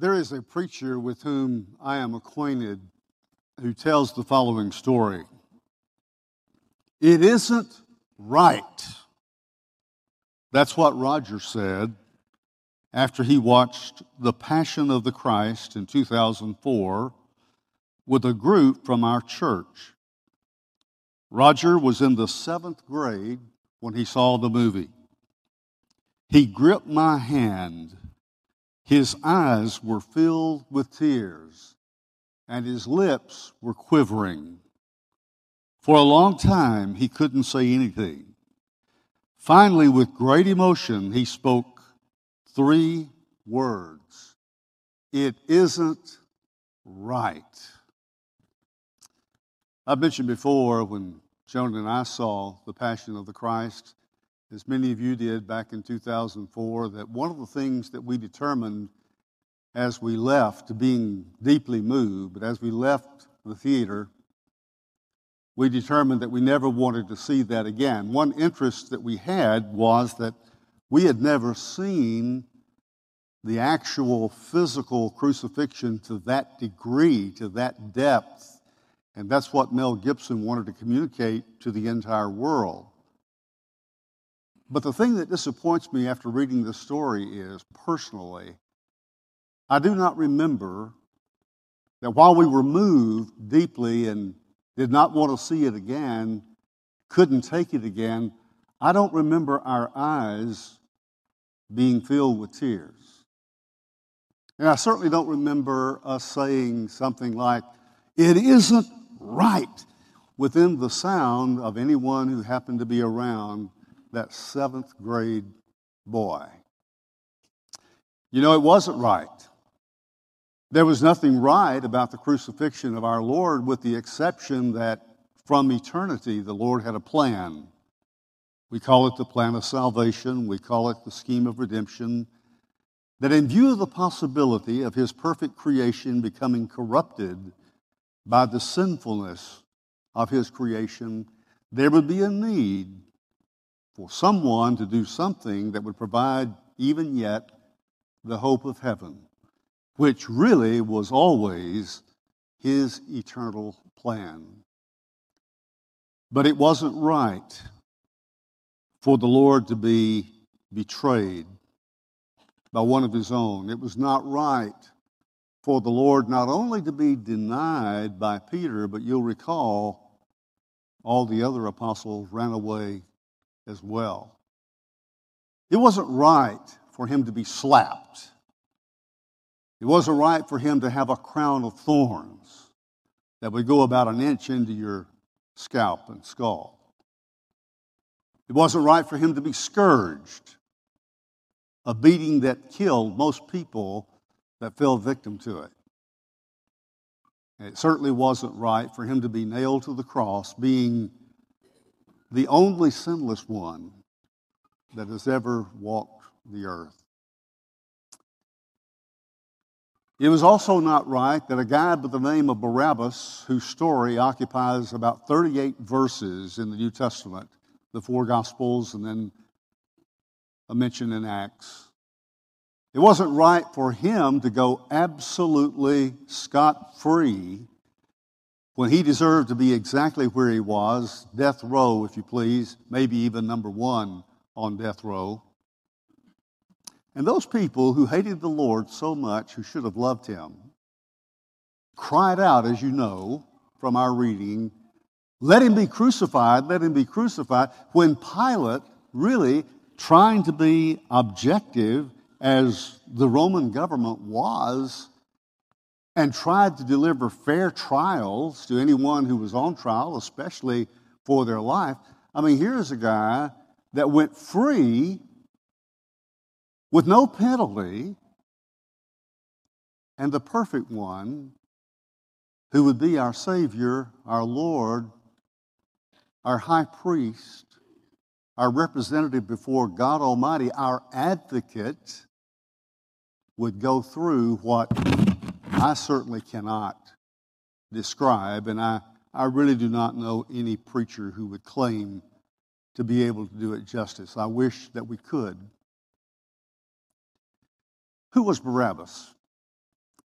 There is a preacher with whom I am acquainted who tells the following story. It isn't right. That's what Roger said after he watched The Passion of the Christ in 2004 with a group from our church. Roger was in the 7th grade when he saw the movie. He gripped my hand. His eyes were filled with tears, and his lips were quivering. For a long time, he couldn't say anything. Finally, with great emotion, he spoke 3 words. It isn't right. I've mentioned before when Joan and I saw The Passion of the Christ, as many of you did back in 2004, that one of the things that we determined as we left, being deeply moved, but as we left the theater, we determined that we never wanted to see that again. One interest that we had was that we had never seen the actual physical crucifixion to that degree, to that depth, and that's what Mel Gibson wanted to communicate to the entire world. But the thing that disappoints me after reading this story is, personally, I do not remember that while we were moved deeply and did not want to see it again, couldn't take it again, I don't remember our eyes being filled with tears. And I certainly don't remember us saying something like, it isn't right, within the sound of anyone who happened to be around that 7th grade boy. You know, it wasn't right. There was nothing right about the crucifixion of our Lord, with the exception that from eternity the Lord had a plan. We call it the plan of salvation. We call it the scheme of redemption. That in view of the possibility of His perfect creation becoming corrupted by the sinfulness of His creation, there would be a need for someone to do something that would provide even yet the hope of heaven, which really was always His eternal plan. But it wasn't right for the Lord to be betrayed by one of His own. It was not right for the Lord not only to be denied by Peter, but you'll recall all the other apostles ran away as well. It wasn't right for Him to be slapped. It wasn't right for Him to have a crown of thorns that would go about an inch into your scalp and skull. It wasn't right for Him to be scourged, a beating that killed most people that fell victim to it. And it certainly wasn't right for Him to be nailed to the cross, being the only sinless one that has ever walked the earth. It was also not right that a guy by the name of Barabbas, whose story occupies about 38 verses in the New Testament, the 4 Gospels, and then a mention in Acts, it wasn't right for him to go absolutely scot-free when he deserved to be exactly where he was, death row, if you please, maybe even number 1 on death row. And those people who hated the Lord so much, who should have loved Him, cried out, as you know from our reading, let Him be crucified, let Him be crucified, when Pilate, really trying to be objective as the Roman government was, and tried to deliver fair trials to anyone who was on trial, especially for their life. I mean, here's a guy that went free with no penalty, and the perfect one who would be our Savior, our Lord, our high priest, our representative before God Almighty, our advocate, would go through what I certainly cannot describe, and I really do not know any preacher who would claim to be able to do it justice. I wish that we could. Who was Barabbas?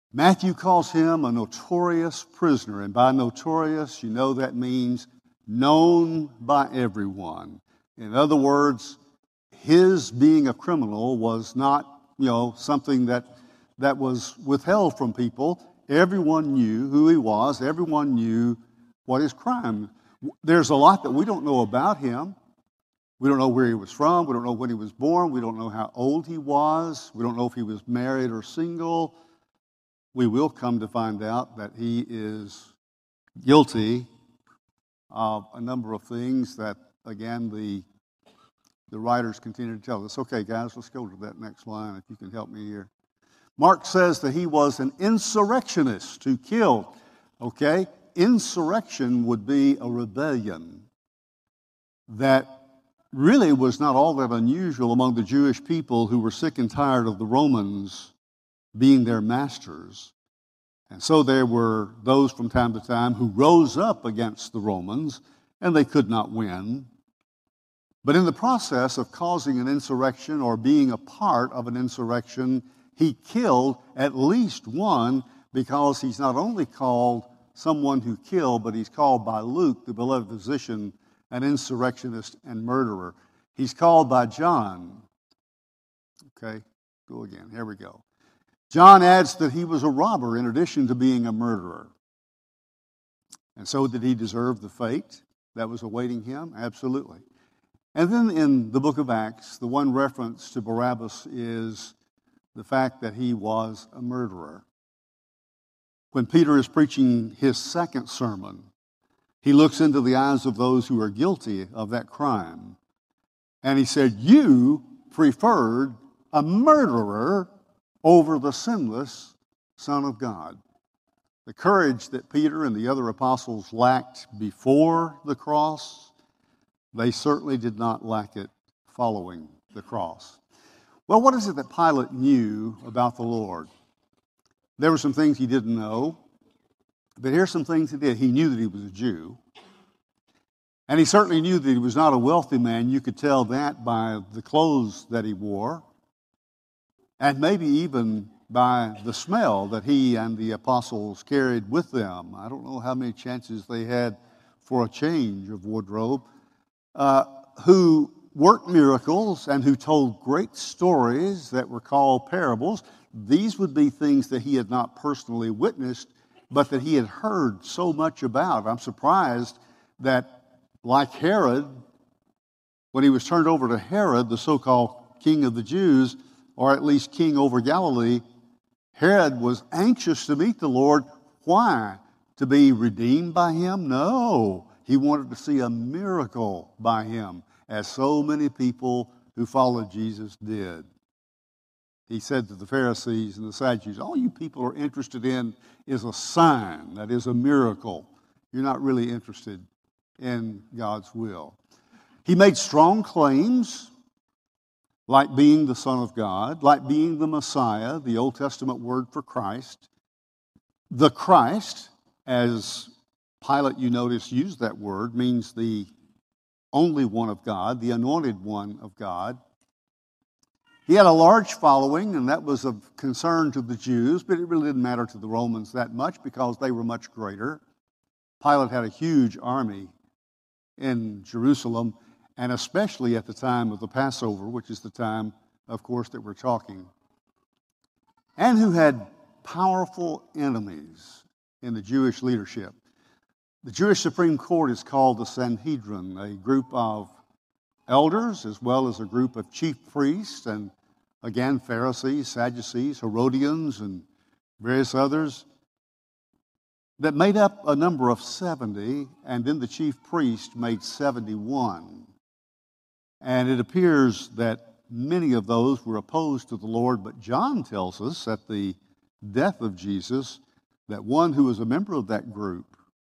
Matthew calls him a notorious prisoner, and by notorious, you know that means known by everyone. In other words, his being a criminal was not, something that was withheld from people. Everyone knew who he was. Everyone knew what his crime. There's a lot that we don't know about him. We don't know where he was from. We don't know when he was born. We don't know how old he was. We don't know if he was married or single. We will come to find out that he is guilty of a number of things that, again, the writers continue to tell us. Okay, guys, let's go to that next line if you can help me here. Mark says that he was an insurrectionist who killed. Okay, insurrection would be a rebellion that really was not all that unusual among the Jewish people who were sick and tired of the Romans being their masters. And so there were those from time to time who rose up against the Romans, and they could not win. But in the process of causing an insurrection or being a part of an insurrection, he killed at least one, because he's not only called someone who killed, but he's called by Luke, the beloved physician, an insurrectionist and murderer. He's called by John. Okay, go again. Here we go. John adds that he was a robber in addition to being a murderer. And so did he deserve the fate that was awaiting him? Absolutely. And then in the book of Acts, the one reference to Barabbas is the fact that he was a murderer. When Peter is preaching his second sermon, he looks into the eyes of those who are guilty of that crime. And he said, you preferred a murderer over the sinless Son of God. The courage that Peter and the other apostles lacked before the cross, they certainly did not lack it following the cross. Well, what is it that Pilate knew about the Lord? There were some things he didn't know, but here's some things he did. He knew that he was a Jew, and he certainly knew that he was not a wealthy man. You could tell that by the clothes that he wore, and maybe even by the smell that he and the apostles carried with them. I don't know how many chances they had for a change of wardrobe, who worked miracles and who told great stories that were called parables. These would be things that he had not personally witnessed, but that he had heard so much about. I'm surprised that, like Herod, when he was turned over to Herod, the so-called king of the Jews, or at least king over Galilee, Herod was anxious to meet the Lord. Why? To be redeemed by him? No. He wanted to see a miracle by him, as so many people who followed Jesus did. He said to the Pharisees and the Sadducees, all you people are interested in is a sign, that is a miracle. You're not really interested in God's will. He made strong claims, like being the Son of God, like being the Messiah, the Old Testament word for Christ. The Christ, as Pilate, you notice, used that word, means the only one of God, the anointed one of God. He had a large following, and that was of concern to the Jews, but it really didn't matter to the Romans that much because they were much greater. Pilate had a huge army in Jerusalem, and especially at the time of the Passover, which is the time, of course, that we're talking, and who had powerful enemies in the Jewish leadership. The Jewish Supreme Court is called the Sanhedrin, a group of elders as well as a group of chief priests and, again, Pharisees, Sadducees, Herodians, and various others that made up a number of 70, and then the chief priest made 71. And it appears that many of those were opposed to the Lord, but John tells us at the death of Jesus that one who was a member of that group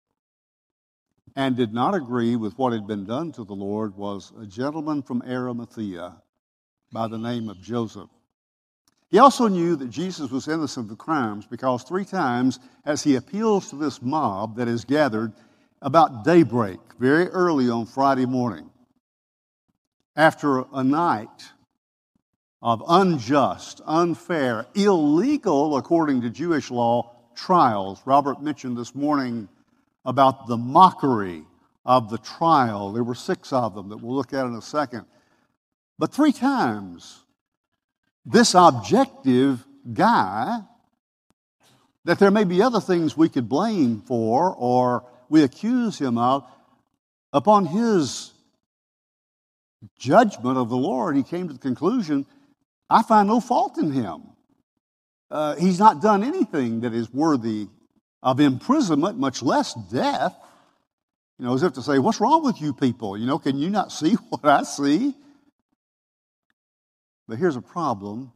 and did not agree with what had been done to the Lord was a gentleman from Arimathea by the name of Joseph. He also knew that Jesus was innocent of the crimes because 3 times as he appeals to this mob that is gathered about daybreak, very early on Friday morning, after a night of unjust, unfair, illegal, according to Jewish law, trials. Robert mentioned this morning about the mockery of the trial. There were 6 of them that we'll look at in a second. But 3 times, this objective guy, that there may be other things we could blame for or we accuse him of, upon his judgment of the Lord, he came to the conclusion, I find no fault in him. He's not done anything that is worthy of imprisonment, much less death. As if to say, what's wrong with you people? Can you not see what I see? But here's a problem.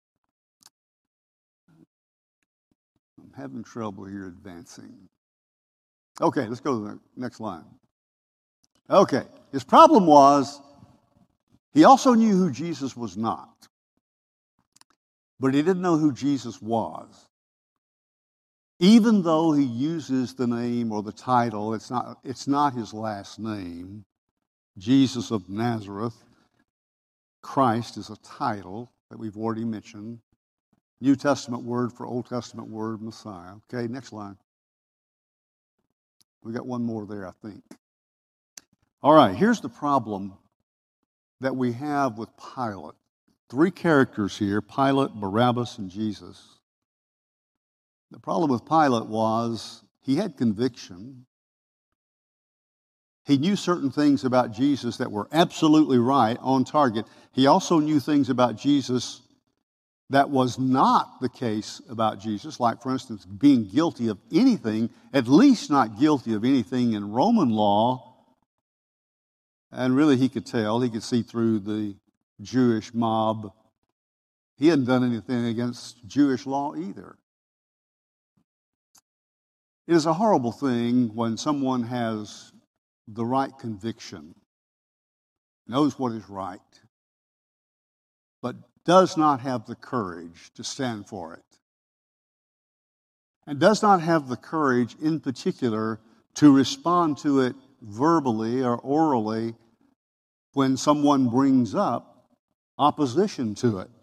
I'm having trouble here advancing. Okay, let's go to the next line. Okay, his problem was he also knew who Jesus was not. But he didn't know who Jesus was. Even though he uses the name or the title, it's not his last name. Jesus of Nazareth. Christ is a title that we've already mentioned. New Testament word for Old Testament word, Messiah. Okay, next line. We got one more there, I think. All right, here's the problem that we have with Pilate. 3 characters here, Pilate, Barabbas, and Jesus. The problem with Pilate was he had conviction. He knew certain things about Jesus that were absolutely right, on target. He also knew things about Jesus that was not the case about Jesus, like, for instance, being guilty of anything, at least not guilty of anything in Roman law. And really, he could tell, he could see through the Jewish mob. He hadn't done anything against Jewish law either. It is a horrible thing when someone has the right conviction, knows what is right, but does not have the courage to stand for it. And does not have the courage, in particular, to respond to it verbally or orally when someone brings up opposition to it.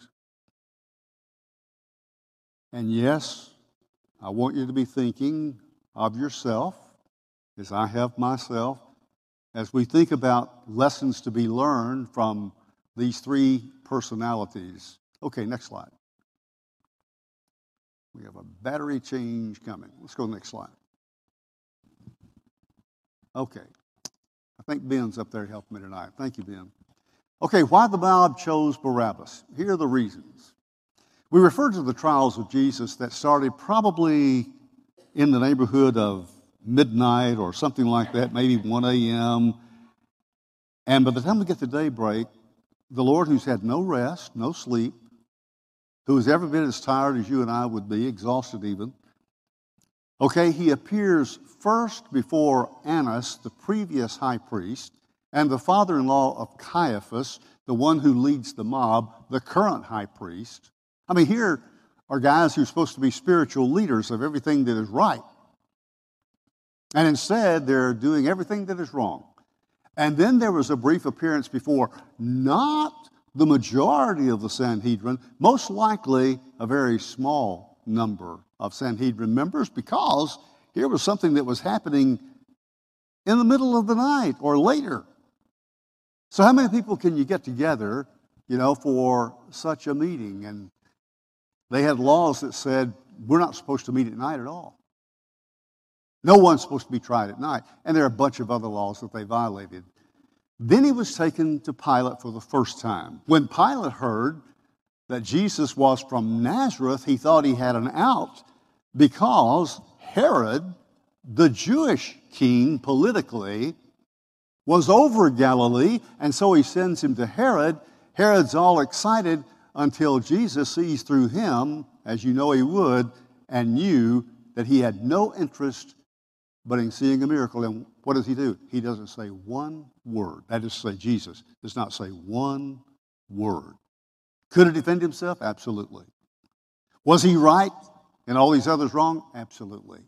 And yes, I want you to be thinking of yourself, as I have myself, as we think about lessons to be learned from these 3 personalities. Okay, next slide. We have a battery change coming. Let's go to the next slide. Okay. I think Ben's up there to help me tonight. Thank you, Ben. Okay, why the mob chose Barabbas. Here are the reasons. We refer to the trials of Jesus that started probably in the neighborhood of midnight or something like that, maybe 1 a.m. And by the time we get to daybreak, the Lord, who's had no rest, no sleep, who has ever been as tired as you and I would be, exhausted even, okay, he appears first before Annas, the previous high priest, and the father-in-law of Caiaphas, the one who leads the mob, the current high priest. I mean, here are guys who are supposed to be spiritual leaders of everything that is right. And instead, they're doing everything that is wrong. And then there was a brief appearance before not the majority of the Sanhedrin, most likely a very small number of Sanhedrin members, because here was something that was happening in the middle of the night or later. So how many people can you get together, for such a meeting? And they had laws that said we're not supposed to meet at night at all. No one's supposed to be tried at night. And there are a bunch of other laws that they violated. Then he was taken to Pilate for the first time. When Pilate heard that Jesus was from Nazareth, he thought he had an out because Herod, the Jewish king politically, was over Galilee, and so he sends him to Herod. Herod's all excited until Jesus sees through him, as you know he would, and knew that he had no interest but in seeing a miracle. And what does he do? He doesn't say one word. That is to say, Jesus does not say one word. Could he defend himself? Absolutely. Was he right and all these others wrong? Absolutely.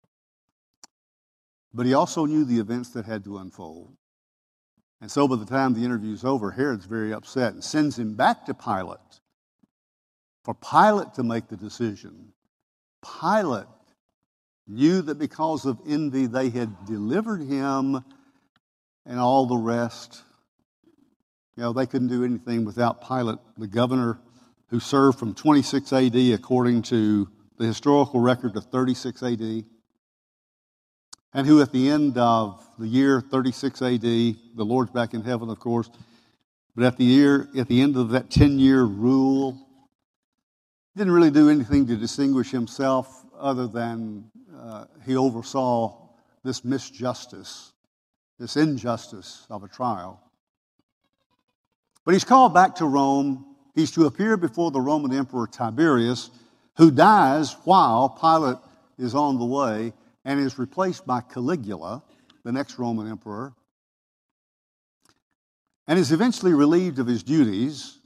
But he also knew the events that had to unfold. And so by the time the interview's over, Herod's very upset and sends him back to Pilate for Pilate to make the decision. Pilate knew that because of envy they had delivered him, and all the rest. They couldn't do anything without Pilate, the governor who served from 26 AD according to the historical record of 36 AD, and who at the end of the year 36 AD, the Lord's back in heaven, of course, but at the end of that 10-year rule, didn't really do anything to distinguish himself other than he oversaw this misjustice, this injustice of a trial. But he's called back to Rome. He's to appear before the Roman Emperor Tiberius, who dies while Pilate is on the way and is replaced by Caligula, the next Roman emperor, and is eventually relieved of his duties.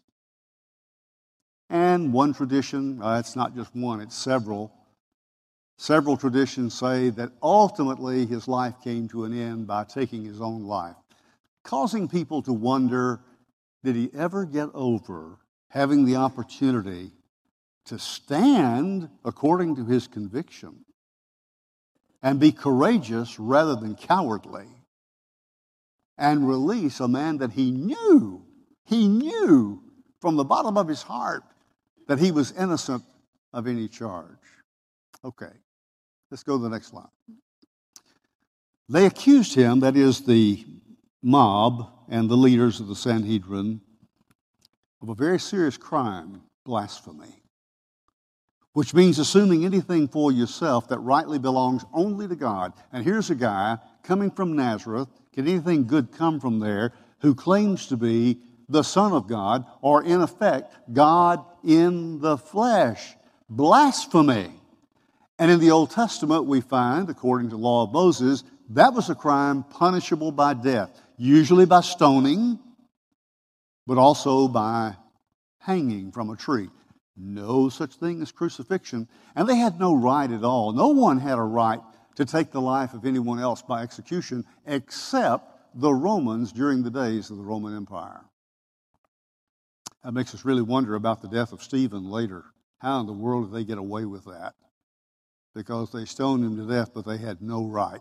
And one tradition, it's not just one, it's several traditions say that ultimately his life came to an end by taking his own life, causing people to wonder, did he ever get over having the opportunity to stand according to his conviction and be courageous rather than cowardly and release a man that he knew from the bottom of his heart that he was innocent of any charge? Okay, let's go to the next slide. They accused him, that is the mob and the leaders of the Sanhedrin, of a very serious crime, blasphemy, which means assuming anything for yourself that rightly belongs only to God. And here's a guy coming from Nazareth, can anything good come from there, who claims to be the Son of God, or in effect, God in the flesh. Blasphemy. And in the Old Testament, we find, according to the law of Moses, that was a crime punishable by death, usually by stoning, but also by hanging from a tree. No such thing as crucifixion. And they had no right at all. No one had a right to take the life of anyone else by execution except the Romans during the days of the Roman Empire. That makes us really wonder about the death of Stephen later. How in the world did they get away with that? Because they stoned him to death, but they had no right.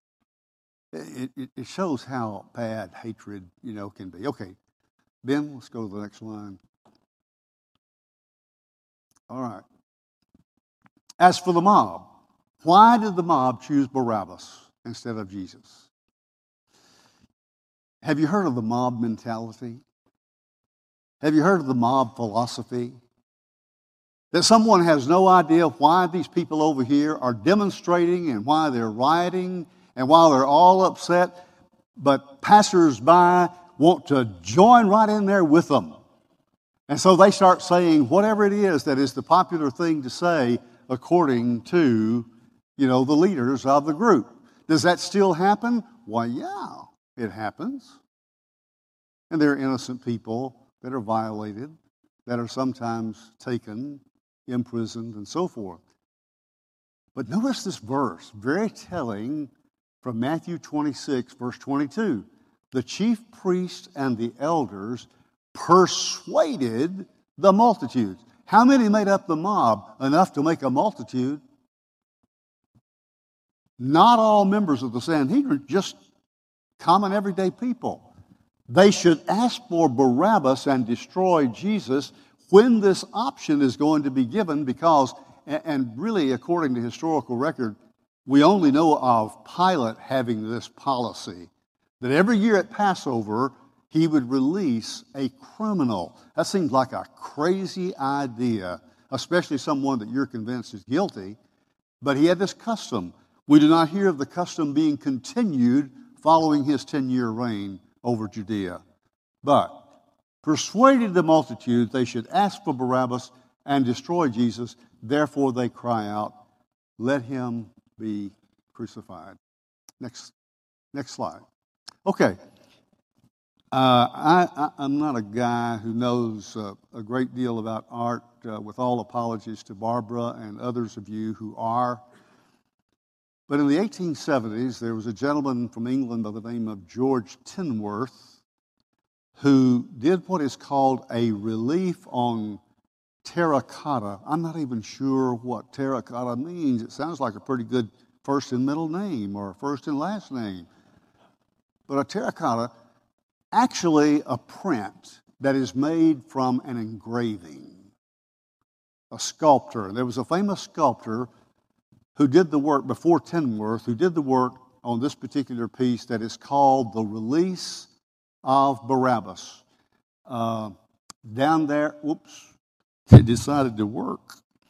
It shows how bad hatred, can be. Okay, Ben, let's go to the next line. All right. As for the mob, why did the mob choose Barabbas instead of Jesus? Have you heard of the mob mentality? Have you heard of the mob philosophy? That someone has no idea why these people over here are demonstrating and why they're rioting and why they're all upset, but passers-by want to join right in there with them. And so they start saying whatever it is that is the popular thing to say according to, the leaders of the group. Does that still happen? Why, yeah, it happens. And there are innocent people that are violated, that are sometimes taken, imprisoned, and so forth. But notice this verse, very telling, from Matthew 26, verse 22. The chief priests and the elders persuaded the multitudes. How many made up the mob? Enough to make a multitude. Not all members of the Sanhedrin, just common everyday people. They should ask for Barabbas and destroy Jesus when this option is going to be given, because, and really according to historical record, we only know of Pilate having this policy, that every year at Passover, he would release a criminal. That seems like a crazy idea, especially someone that you're convinced is guilty. But he had this custom. We do not hear of the custom being continued following his 10-year reign over Judea. But persuaded the multitude they should ask for Barabbas and destroy Jesus. Therefore they cry out, let him be crucified. Next slide. Okay. I'm not a guy who knows a great deal about art, with all apologies to Barbara and others of you who are. But in the 1870s, there was a gentleman from England by the name of George Tinworth who did what is called a relief on terracotta. I'm not even sure what terracotta means. It sounds like a pretty good first and middle name or first and last name. But a terracotta, actually a print that is made from an engraving. A sculptor. There was a famous sculptor who did the work before Kenworth, who did the work on this particular piece that is called The Release of Barabbas. Down there, whoops, it decided to work.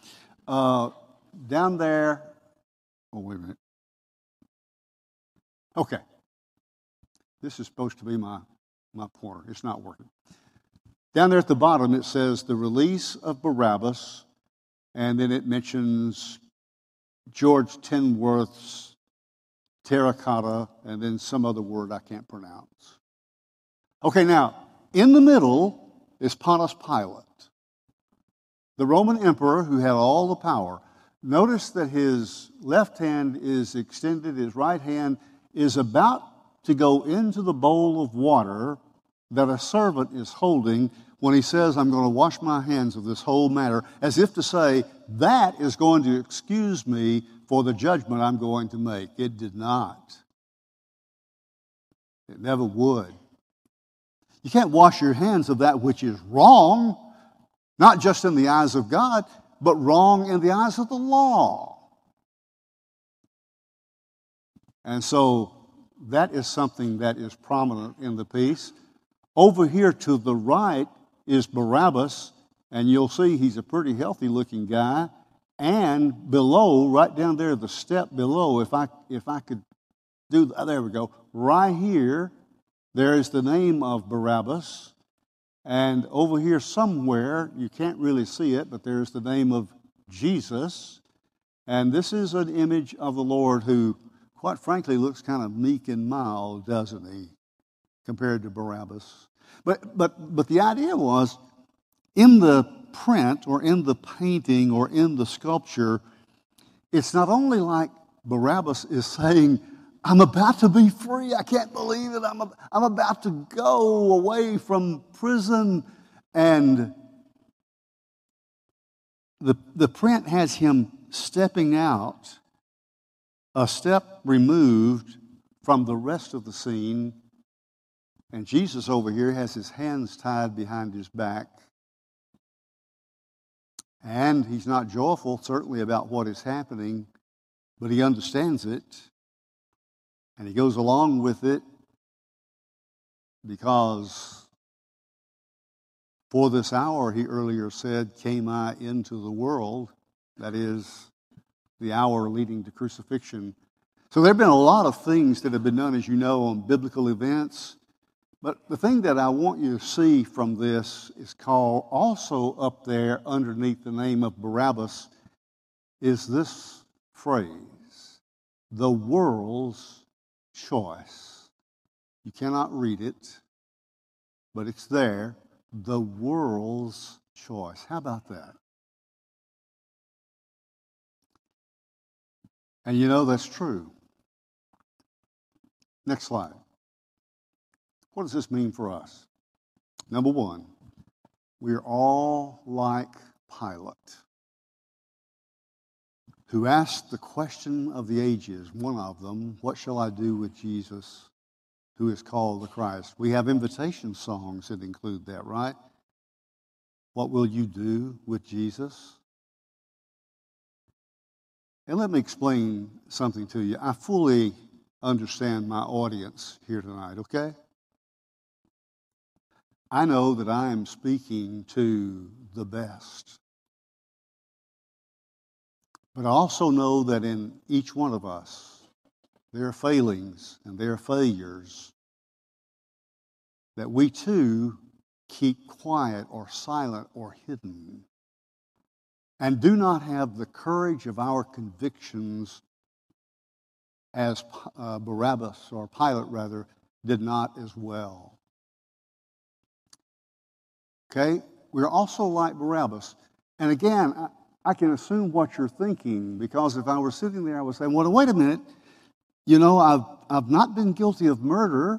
Down there, oh, wait a minute. Okay. This is supposed to be my pointer. It's not working. Down there at the bottom, it says The Release of Barabbas, and then it mentions George Kenworth's terracotta, and then some other word I can't pronounce. Okay, now, in the middle is Pontius Pilate, the Roman emperor who had all the power. Notice that his left hand is extended, his right hand is about to go into the bowl of water that a servant is holding when he says, I'm going to wash my hands of this whole matter, as if to say, that is going to excuse me for the judgment I'm going to make. It did not. It never would. You can't wash your hands of that which is wrong, not just in the eyes of God, but wrong in the eyes of the law. And so that is something that is prominent in the piece. Over here to the right is Barabbas, and you'll see he's a pretty healthy looking guy. And below, right down there, the step below, if I could do, there we go, right here, there is the name of Barabbas. And over here somewhere, you can't really see it, but there's the name of Jesus. And this is an image of the Lord who, quite frankly, looks kind of meek and mild, doesn't he, compared to Barabbas? But the idea was, in the print or in the painting or in the sculpture, it's not only like Barabbas is saying, I'm about to be free. I can't believe it. I'm about to go away from prison. And the print has him stepping out, a step removed from the rest of the scene. And Jesus over here has his hands tied behind his back. And he's not joyful, certainly, about what is happening, but he understands it. And he goes along with it because for this hour, he earlier said, came I into the world. That is the hour leading to crucifixion. So there have been a lot of things that have been done, as you know, on biblical events. But the thing that I want you to see from this is called, also up there underneath the name of Barabbas, is this phrase, the world's choice. You cannot read it, but it's there, the world's choice. How about that? And you know that's true. Next slide. What does this mean for us? Number one, we are all like Pilate, who asked the question of the ages, one of them, what shall I do with Jesus, who is called the Christ? We have invitation songs that include that, right? What will you do with Jesus? And let me explain something to you. I fully understand my audience here tonight, okay? I know that I am speaking to the best. But I also know that in each one of us, there are failings and there are failures that we too keep quiet or silent or hidden and do not have the courage of our convictions as Barabbas, or Pilate rather, did not as well. Okay? We're also like Barabbas. And again, I can assume what you're thinking, because if I were sitting there, I would say, well, wait a minute. You know, I've not been guilty of murder,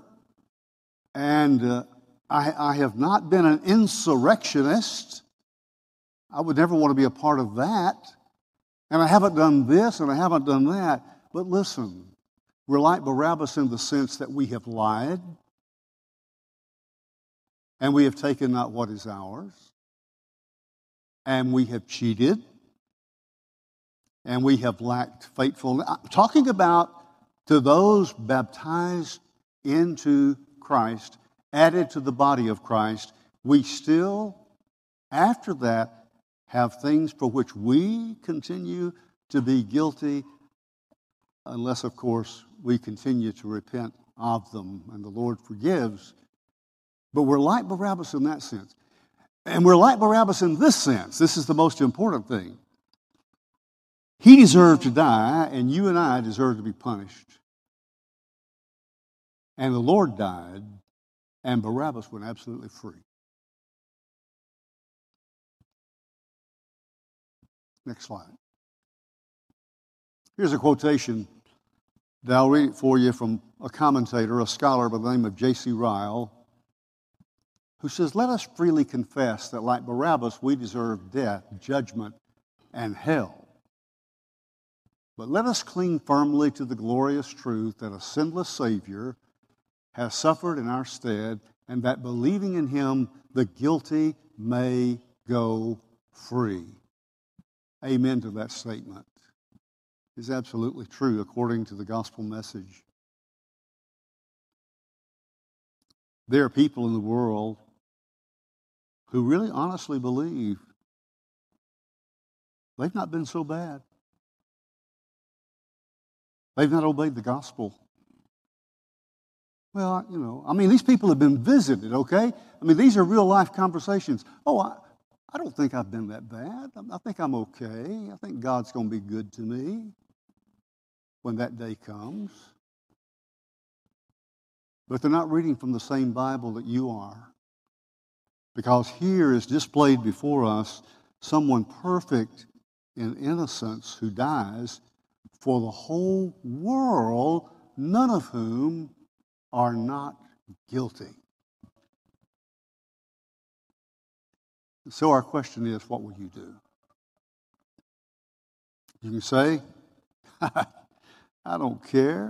and I have not been an insurrectionist. I would never want to be a part of that. And I haven't done this and I haven't done that. But listen, we're like Barabbas in the sense that we have lied and we have taken not what is ours and we have cheated and we have lacked faithfulness. I'm talking about to those baptized into Christ, added to the body of Christ, we still, after that, have things for which we continue to be guilty, unless, of course, we continue to repent of them and the Lord forgives. But we're like Barabbas in that sense. And we're like Barabbas in this sense. This is the most important thing. He deserved to die, and you and I deserve to be punished. And the Lord died, and Barabbas went absolutely free. Next slide. Here's a quotation that I'll read it for you from a commentator, a scholar by the name of J.C. Ryle, who says, "Let us freely confess that like Barabbas, we deserve death, judgment, and hell. But let us cling firmly to the glorious truth that a sinless Savior has suffered in our stead, and that believing in Him, the guilty may go free." Amen to that statement. It's absolutely true according to the gospel message. There are people in the world who really honestly believe they've not been so bad. They've not obeyed the gospel. Well, these people have been visited, okay? These are real life conversations. Oh, I don't think I've been that bad. I think I'm okay. I think God's going to be good to me when that day comes. But they're not reading from the same Bible that you are. Because here is displayed before us someone perfect in innocence who dies for the whole world, none of whom are not guilty. So our question is, what will you do? You can say, I don't care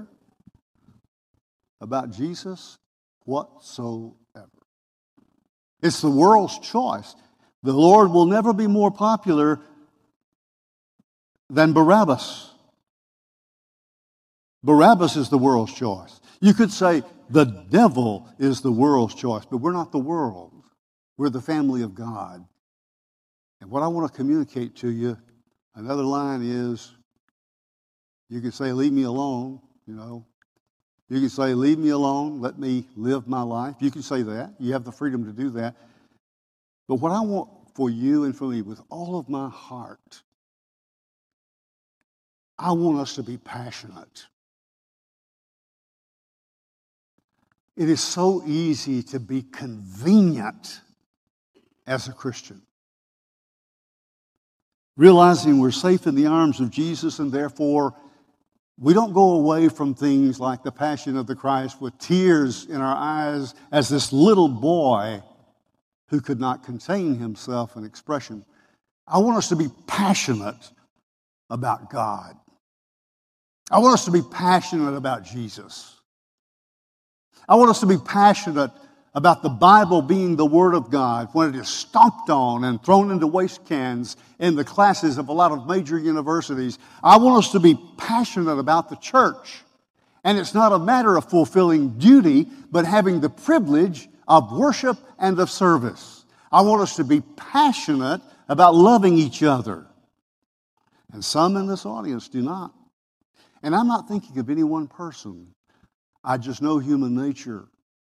about Jesus whatsoever. It's the world's choice. The Lord will never be more popular than Barabbas. Barabbas is the world's choice. You could say the devil is the world's choice, but we're not the world. We're the family of God. And what I want to communicate to you, another line is, you can say, leave me alone, You can say, leave me alone, let me live my life. You can say that. You have the freedom to do that. But what I want for you and for me with all of my heart, I want us to be passionate. It is so easy to be convenient as a Christian. Realizing we're safe in the arms of Jesus and therefore we don't go away from things like the Passion of the Christ with tears in our eyes as this little boy who could not contain himself in expression. I want us to be passionate about God. I want us to be passionate about Jesus. I want us to be passionate about the Bible being the Word of God when it is stomped on and thrown into waste cans in the classes of a lot of major universities. I want us to be passionate about the church. And it's not a matter of fulfilling duty, but having the privilege of worship and of service. I want us to be passionate about loving each other. And some in this audience do not. And I'm not thinking of any one person. I just know human nature.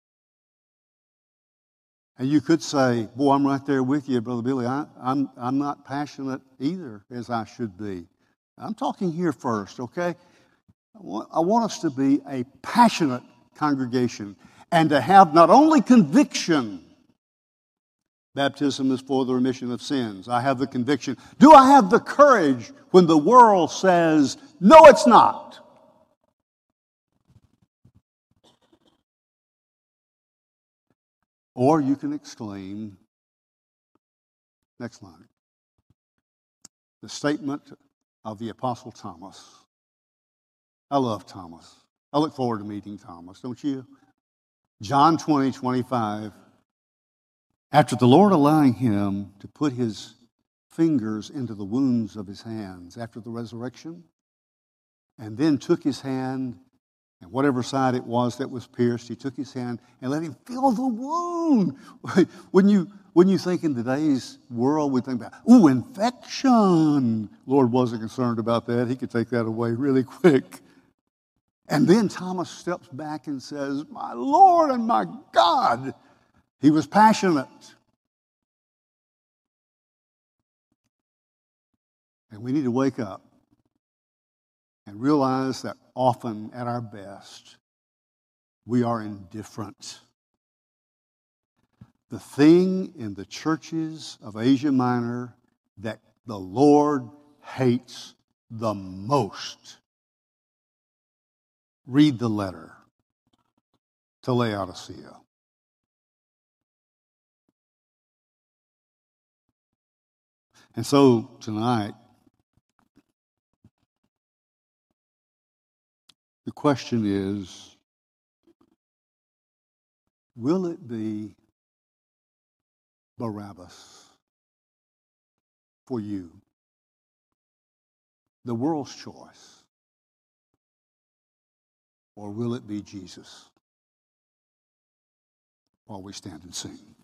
And you could say, boy, I'm right there with you, Brother Billy. I'm not passionate either as I should be. I'm talking here first, okay? I want us to be a passionate congregation and to have not only conviction, baptism is for the remission of sins. I have the conviction. Do I have the courage when the world says, no, it's not? Or you can exclaim, next line, the statement of the Apostle Thomas. I love Thomas. I look forward to meeting Thomas, don't you? John 20:25. After the Lord allowing him to put his fingers into the wounds of his hands after the resurrection, and then took his hand, and whatever side it was that was pierced, he took his hand and let him feel the wound. When you think in today's world, we think about, infection. Lord wasn't concerned about that. He could take that away really quick. And then Thomas steps back and says, my Lord and my God. He was passionate. And we need to wake up and realize that often at our best, we are indifferent. The thing in the churches of Asia Minor that the Lord hates the most. Read the letter to Laodicea. And so tonight, the question is, will it be Barabbas for you? The world's choice. Or will it be Jesus? While we stand and sing.